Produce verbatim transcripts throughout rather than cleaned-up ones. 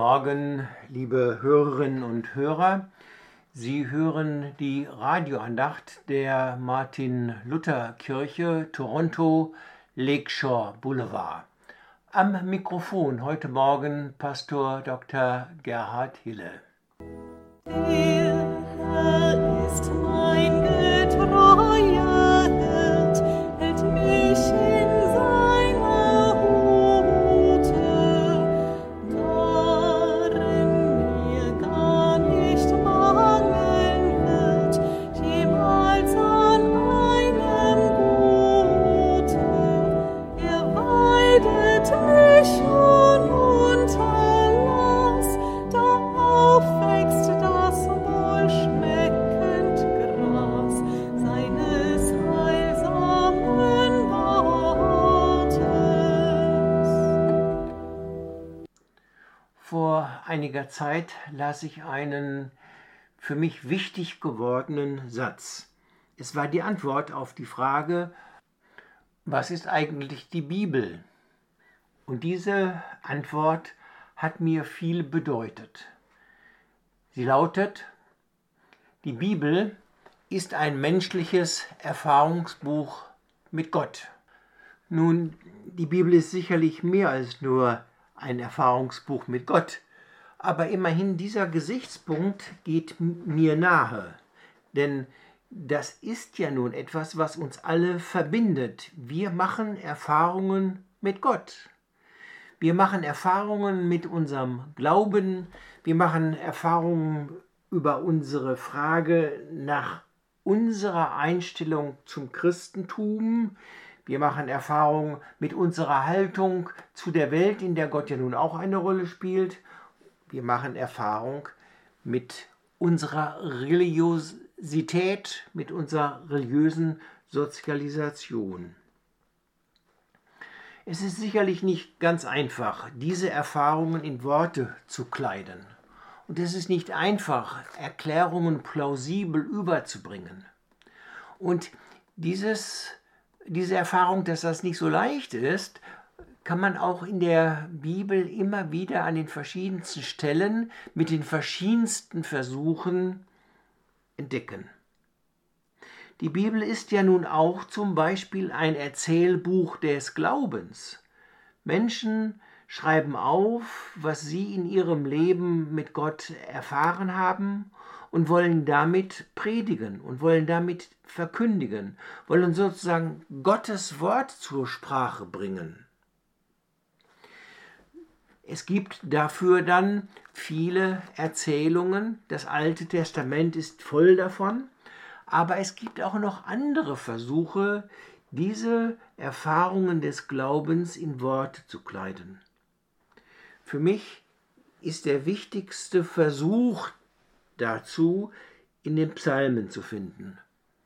Morgen, liebe Hörerinnen und Hörer. Sie hören die Radioandacht der Martin-Luther-Kirche Toronto Lakeshore Boulevard. Am Mikrofon heute Morgen Pastor Doktor Gerhard Hille. Der Herr ist mein getreuer Hirt, hält mich in seiner Hute, darin mir gar nicht mangeln wird, jemals an einem Gute. Er weidet mich ununterlass, da aufwächst das wohlschmeckend Gras seines heilsamen Wortes. Vor einiger Zeit las ich einen für mich wichtig gewordenen Satz. Es war die Antwort auf die Frage, was ist eigentlich die Bibel? Und diese Antwort hat mir viel bedeutet. Sie lautet: Die Bibel ist ein menschliches Erfahrungsbuch mit Gott. Nun, die Bibel ist sicherlich mehr als nur ein Erfahrungsbuch mit Gott, aber immerhin dieser Gesichtspunkt geht mir nahe, denn das ist ja nun etwas, was uns alle verbindet. Wir machen Erfahrungen mit Gott. Wir machen Erfahrungen mit unserem Glauben, wir machen Erfahrungen über unsere Frage nach unserer Einstellung zum Christentum, wir machen Erfahrungen mit unserer Haltung zu der Welt, in der Gott ja nun auch eine Rolle spielt, wir machen Erfahrung mit unserer Religiosität, mit unserer religiösen Sozialisation. Es ist sicherlich nicht ganz einfach, diese Erfahrungen in Worte zu kleiden. Und es ist nicht einfach, Erklärungen plausibel überzubringen. Und dieses, diese Erfahrung, dass das nicht so leicht ist, kann man auch in der Bibel immer wieder an den verschiedensten Stellen mit den verschiedensten Versuchen entdecken. Die Bibel ist ja nun auch zum Beispiel ein Erzählbuch des Glaubens. Menschen schreiben auf, was sie in ihrem Leben mit Gott erfahren haben und wollen damit predigen und wollen damit verkündigen, wollen sozusagen Gottes Wort zur Sprache bringen. Es gibt dafür dann viele Erzählungen, das Alte Testament ist voll davon. Aber es gibt auch noch andere Versuche, diese Erfahrungen des Glaubens in Worte zu kleiden. Für mich ist der wichtigste Versuch dazu, in den Psalmen zu finden.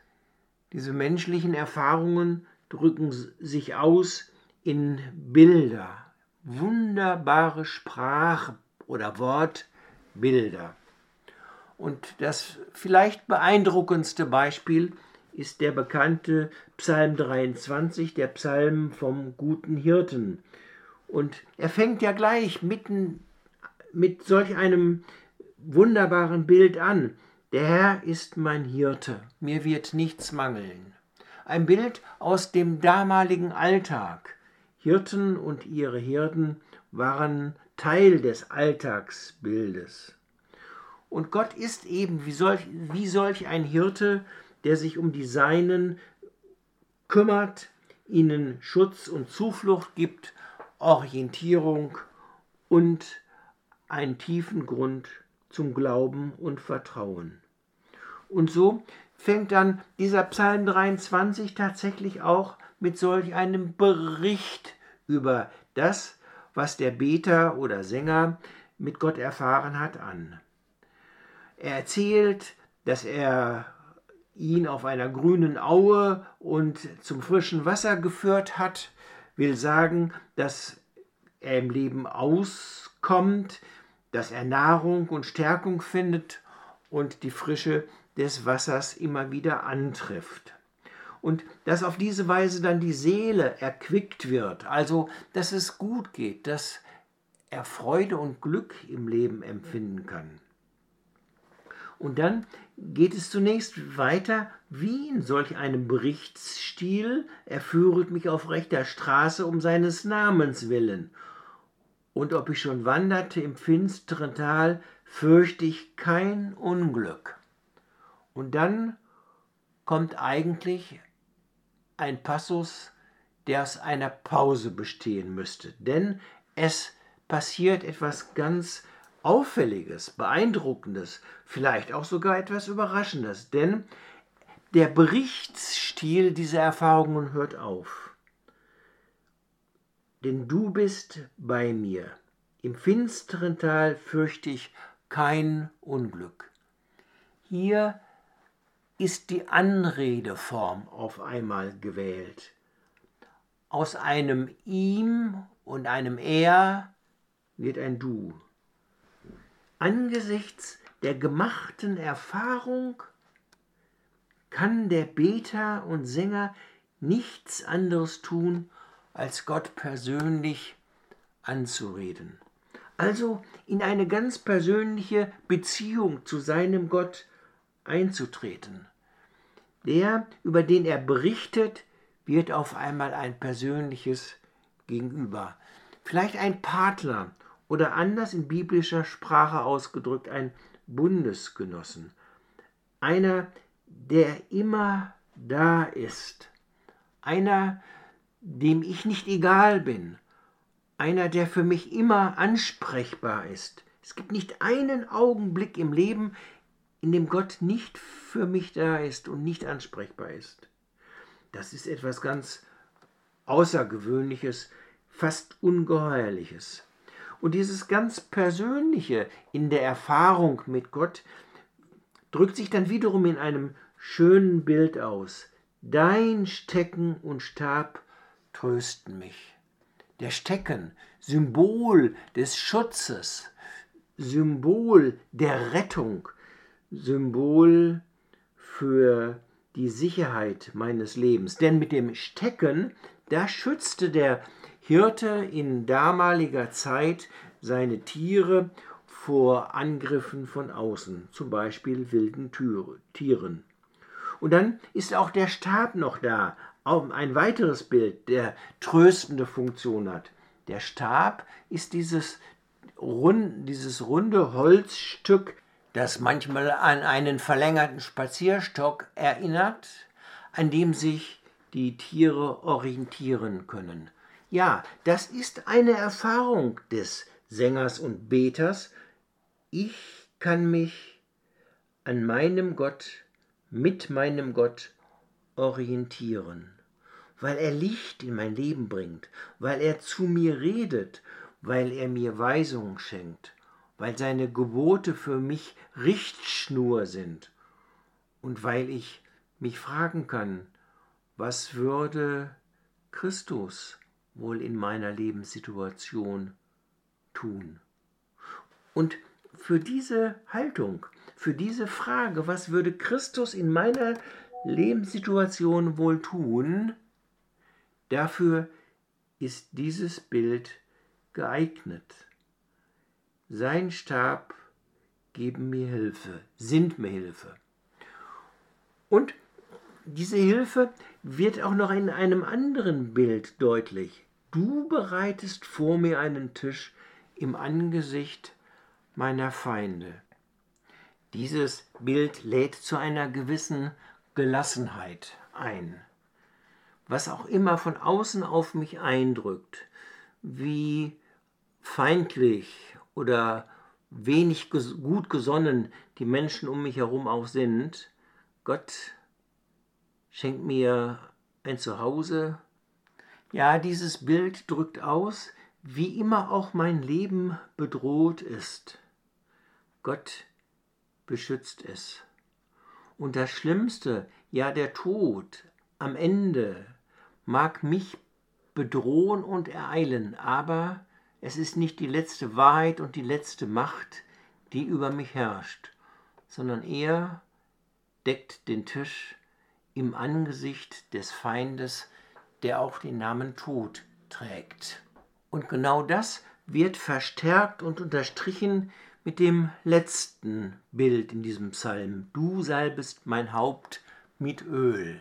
Diese menschlichen Erfahrungen drücken sich aus in Bilder, wunderbare Sprache oder Wortbilder. Und das vielleicht beeindruckendste Beispiel ist der bekannte Psalm dreiundzwanzig, der Psalm vom guten Hirten. Und er fängt ja gleich mitten mit solch einem wunderbaren Bild an. Der Herr ist mein Hirte, mir wird nichts mangeln. Ein Bild aus dem damaligen Alltag. Hirten und ihre Herden waren Teil des Alltagsbildes. Und Gott ist eben wie solch, wie solch ein Hirte, der sich um die Seinen kümmert, ihnen Schutz und Zuflucht gibt, Orientierung und einen tiefen Grund zum Glauben und Vertrauen. Und so fängt dann dieser Psalm dreiundzwanzig tatsächlich auch mit solch einem Bericht über das, was der Beter oder Sänger mit Gott erfahren hat, an. Er erzählt, dass er ihn auf einer grünen Aue und zum frischen Wasser geführt hat, will sagen, dass er im Leben auskommt, dass er Nahrung und Stärkung findet und die Frische des Wassers immer wieder antrifft. Und dass auf diese Weise dann die Seele erquickt wird, also dass es gut geht, dass er Freude und Glück im Leben empfinden kann. Und dann geht es zunächst weiter, wie in solch einem Berichtsstil, er führet mich auf rechter Straße um seines Namens willen. Und ob ich schon wanderte im finsteren Tal, fürchte ich kein Unglück. Und dann kommt eigentlich ein Passus, der aus einer Pause bestehen müsste. Denn es passiert etwas ganz Auffälliges, Beeindruckendes, vielleicht auch sogar etwas Überraschendes. Denn der Berichtsstil dieser Erfahrungen hört auf. Denn du bist bei mir. Im finsteren Tal fürchte ich kein Unglück. Hier ist die Anredeform auf einmal gewählt. Aus einem ihm und einem er wird ein du. Angesichts der gemachten Erfahrung kann der Beter und Sänger nichts anderes tun, als Gott persönlich anzureden. Also in eine ganz persönliche Beziehung zu seinem Gott einzutreten. Der, über den er berichtet, wird auf einmal ein persönliches Gegenüber. Vielleicht ein Partner oder anders in biblischer Sprache ausgedrückt ein Bundesgenossen. Einer, der immer da ist. Einer, dem ich nicht egal bin. Einer, der für mich immer ansprechbar ist. Es gibt nicht einen Augenblick im Leben, in dem Gott nicht für mich da ist und nicht ansprechbar ist. Das ist etwas ganz Außergewöhnliches, fast Ungeheuerliches. Und dieses ganz Persönliche in der Erfahrung mit Gott drückt sich dann wiederum in einem schönen Bild aus. Dein Stecken und Stab trösten mich. Der Stecken, Symbol des Schutzes, Symbol der Rettung, Symbol für die Sicherheit meines Lebens. Denn mit dem Stecken, da schützte der Hirte in damaliger Zeit seine Tiere vor Angriffen von außen, zum Beispiel wilden Tieren. Und dann ist auch der Stab noch da, auch ein weiteres Bild, der tröstende Funktion hat. Der Stab ist dieses, rund, dieses runde Holzstück, das manchmal an einen verlängerten Spazierstock erinnert, an dem sich die Tiere orientieren können. Ja, das ist eine Erfahrung des Sängers und Beters. Ich kann mich an meinem Gott, mit meinem Gott orientieren, weil er Licht in mein Leben bringt, weil er zu mir redet, weil er mir Weisungen schenkt, weil seine Gebote für mich Richtschnur sind und weil ich mich fragen kann, was würde Christus wohl in meiner Lebenssituation tun? Und für diese Haltung, für diese Frage, was würde Christus in meiner Lebenssituation wohl tun, dafür ist dieses Bild geeignet. Sein Stab geben mir Hilfe, sind mir Hilfe. Und diese Hilfe wird auch noch in einem anderen Bild deutlich. Du bereitest vor mir einen Tisch im Angesicht meiner Feinde. Dieses Bild lädt zu einer gewissen Gelassenheit ein. Was auch immer von außen auf mich eindrückt, wie feindlich oder wenig gut gesonnen die Menschen um mich herum auch sind, Gott schenkt mir ein Zuhause. Ja, dieses Bild drückt aus, wie immer auch mein Leben bedroht ist. Gott beschützt es. Und das Schlimmste, ja der Tod am Ende, mag mich bedrohen und ereilen, aber es ist nicht die letzte Wahrheit und die letzte Macht, die über mich herrscht, sondern er deckt den Tisch im Angesicht des Feindes, der auch den Namen Tod trägt. Und genau das wird verstärkt und unterstrichen mit dem letzten Bild in diesem Psalm. Du salbest mein Haupt mit Öl.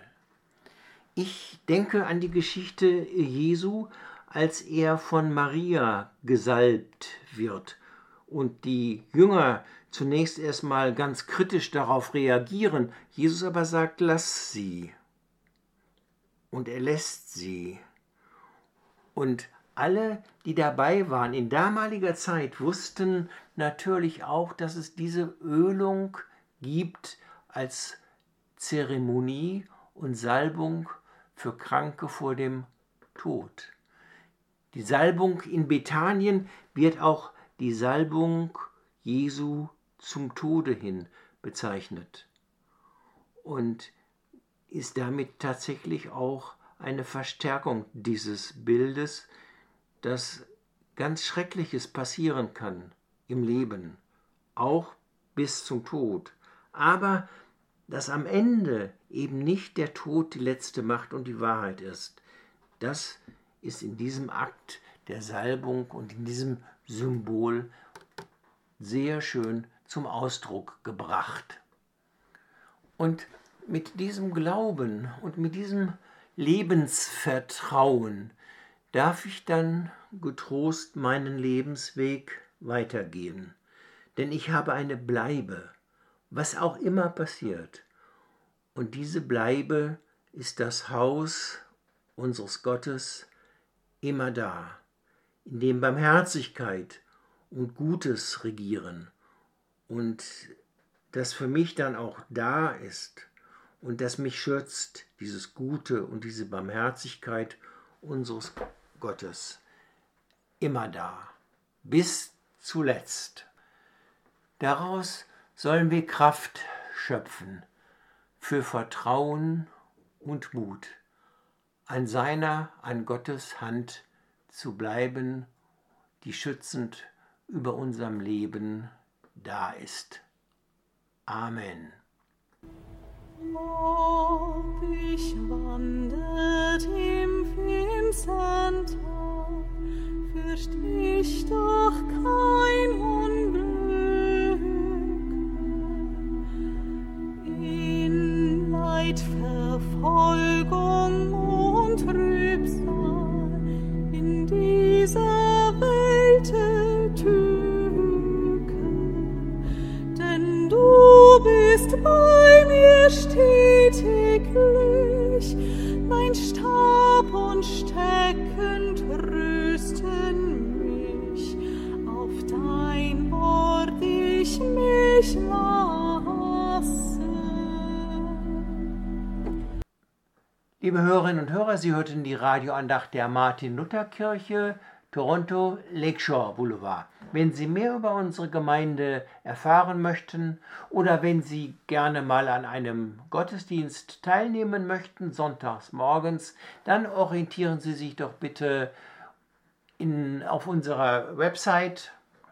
Ich denke an die Geschichte Jesu, als er von Maria gesalbt wird und die Jünger zunächst erstmal ganz kritisch darauf reagieren. Jesus aber sagt, lass sie. Und er lässt sie. Und alle, die dabei waren in damaliger Zeit, wussten natürlich auch, dass es diese Ölung gibt als Zeremonie und Salbung für Kranke vor dem Tod. Die Salbung in Bethanien wird auch die Salbung Jesu zum Tode hin bezeichnet und ist damit tatsächlich auch eine Verstärkung dieses Bildes, dass ganz Schreckliches passieren kann im Leben, auch bis zum Tod. Aber dass am Ende eben nicht der Tod die letzte Macht und die Wahrheit ist, das ist in diesem Akt der Salbung und in diesem Symbol sehr schön zum Ausdruck gebracht. Und mit diesem Glauben und mit diesem Lebensvertrauen darf ich dann getrost meinen Lebensweg weitergehen. Denn ich habe eine Bleibe, was auch immer passiert. Und diese Bleibe ist das Haus unseres Gottes immer da, in dem Barmherzigkeit und Gutes regieren und das für mich dann auch da ist und das mich schützt, dieses Gute und diese Barmherzigkeit unseres Gottes, immer da, bis zuletzt. Daraus sollen wir Kraft schöpfen für Vertrauen und Mut, an seiner, an Gottes Hand zu bleiben, die schützend über unserem Leben da ist. Amen. Ob ich wandert im finstern Tal, fürcht ich doch kein Unglück. In Leid, Verfolgung und Trübsal, in dieser Welt Tücke, denn du bist bei mir stetiglich, dein Stab und Stecken trösten mich, auf dein Wort ich mich lasse. Liebe Hörerinnen und Hörer, Sie hörten die Radioandacht der Martin-Luther-Kirche, Toronto, Lakeshore Boulevard. Wenn Sie mehr über unsere Gemeinde erfahren möchten oder wenn Sie gerne mal an einem Gottesdienst teilnehmen möchten, sonntags morgens, dann orientieren Sie sich doch bitte in, auf unserer Website.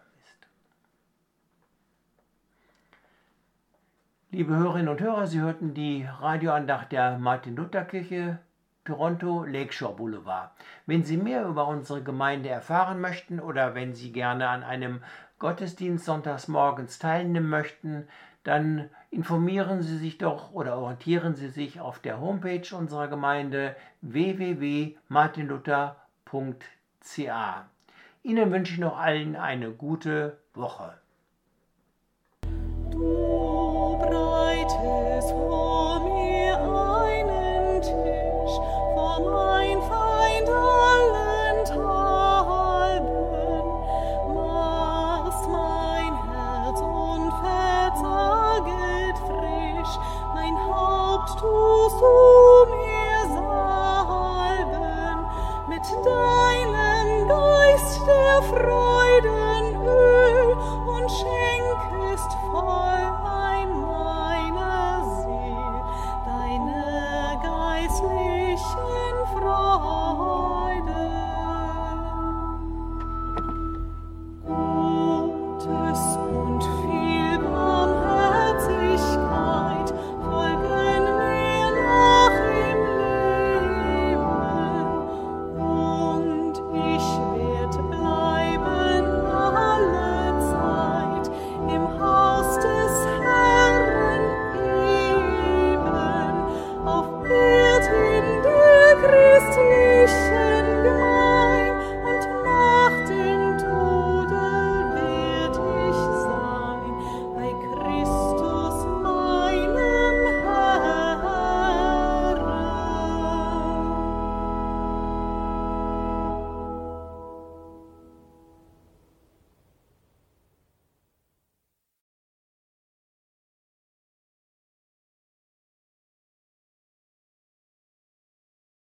Liebe Hörerinnen und Hörer, Sie hörten die Radioandacht der Martin-Luther-Kirche, Toronto, Lakeshore Boulevard. Wenn Sie mehr über unsere Gemeinde erfahren möchten oder wenn Sie gerne an einem Gottesdienst sonntags morgens teilnehmen möchten, dann informieren Sie sich doch oder orientieren Sie sich auf der Homepage unserer Gemeinde w w w punkt martin luther punkt c a. Ihnen wünsche ich noch allen eine gute Woche. Du breitest vor mir einen Tisch, vor mein Feind allenthalben, machst mein Herz unverzaget frisch, mein Haupt tust du mir salben, mit deinem Geist der Freuden Öl und schenkest voll Christi